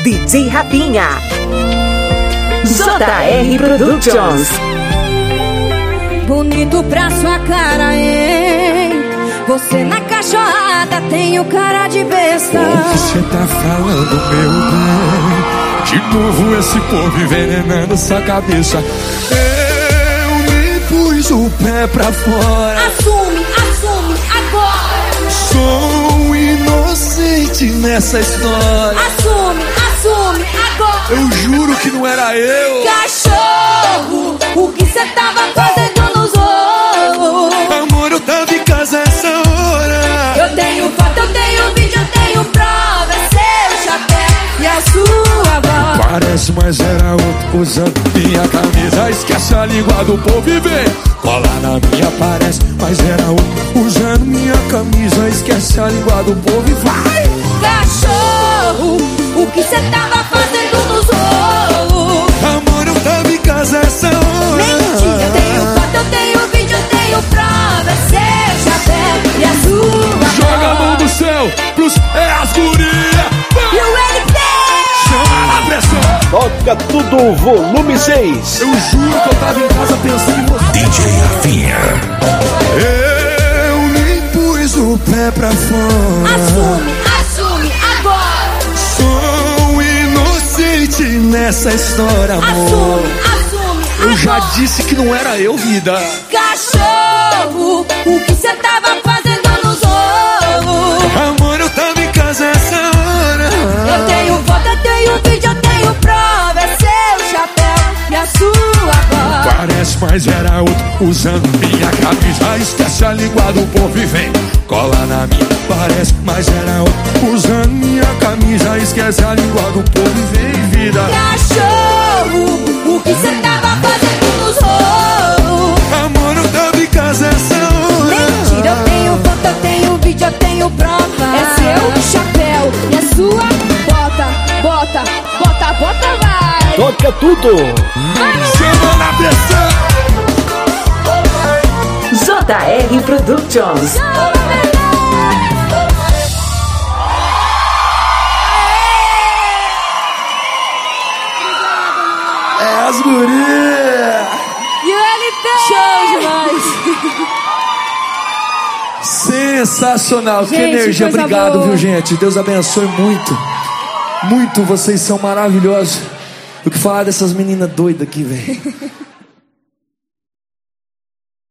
DJ Rafinha, JR Productions. Bonito pra sua cara, hein? Você na cachorrada tem o cara de besta. O que cê tá falando, meu bem? De novo esse povo envenenando sua cabeça. Eu me pus o pé pra fora. Assume agora. Sou inocente nessa história. Assume agora. Eu juro que não era eu. Cachorro, o que cê tava fazendo nos ovos? Amor, eu tava em casa essa hora. Eu tenho foto, eu tenho vídeo, eu tenho prova. É seu chapéu e a sua voz. Parece, mas era outro usando minha camisa. Esquece a língua do povo e vem colar na minha. Parece, mas era outro usando minha camisa. Esquece a língua do povo e vai. Cachorro, o que cê tava fazendo nos ovos? Amor, eu tava em casa essa hora. Mentira, eu tenho foto, eu tenho vídeo, eu tenho prova. É seu chapéu e a sua Joga a mão voz. do céu pros as guria. E o LP Chama na pressão. Toca tudo, volume 6. Eu juro que eu tava em casa pensando em você. DJ Rafinha. Eu me pus o pé pra fora. Assume agora. Sou inocente nessa história, amor. Assume Eu já agora. disse que não era eu, vida. Cachorro, o que cê tava fazendo nos ovos? Amor, eu tava em casa essa hora. Eu tenho foto, eu tenho vídeo, eu tenho prova. É seu chapéu e a sua voz. Parece, mas era outro usando minha camisa. Esquece a língua do povo e vem cola na minha. Parece, mas era outro usando minha camisa. Esquece a língua do povo e vem, vida. Cachorro, o que cê tava fazendo nos ovos? Amor, eu tava em casa essa hora. Mentira, eu tenho foto, eu tenho vídeo, eu tenho prova. É seu chapéu e a sua bota, vai. Toca tudo. Chama na pressão. JR Productions. É as gurias. E o LP show demais. Sensacional, que Gente, energia, coisa obrigado, boa. viu, gente? Deus abençoe muito. Muito, vocês são maravilhosos. O que falar dessas meninas doidas aqui, velho?